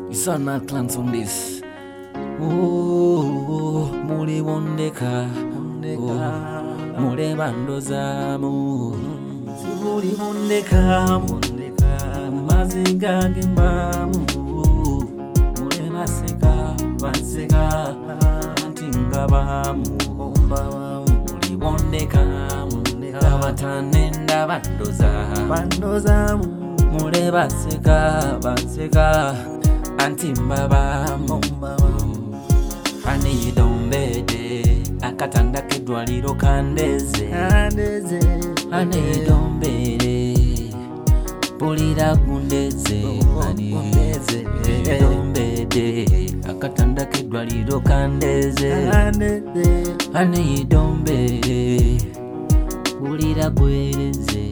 Sana clans on this. Oh, muli wondeka, mule bandozamu. Muli wondeka, mazinga gembamu. Mule baseka, baseka, antinga bamu. Muli wondeka, abatanenda bandozamu. Mule baseka, baseka. Antimba bamu Ani dombede Akatanda kedwaliro kandeze Ani dombede Pulira gundeze Ani dombede Akatanda kedwaliro kandeze Ani dombede Pulira gwereze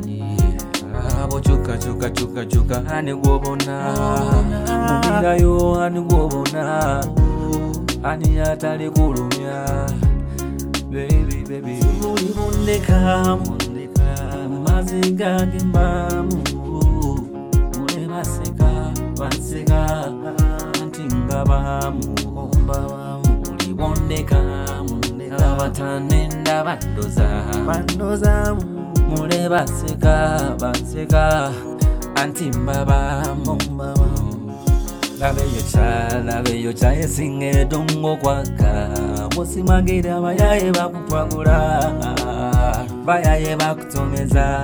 Chuka hani gwobona Mumira yo hani gwobona Hani atali kulumya Baby Muli mundeka Mazinga gembamu Mule baseka Antinga bamu Muli mundeka Abatanenda bandozamu Mule baseka Antimba bamu Labe yocha esinge dongo kwaka Musimagira bayaye bakutwagula Bayaye bakutomeza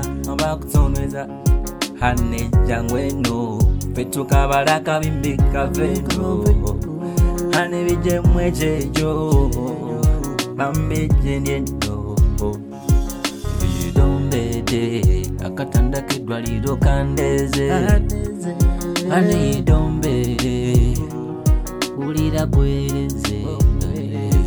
Hane jangweno Fetuka baraka bimbika veno Hane bije mwejejo Bambeje nieno Akatanda kedwaliro kandeze Ani dombede Ulira bwereze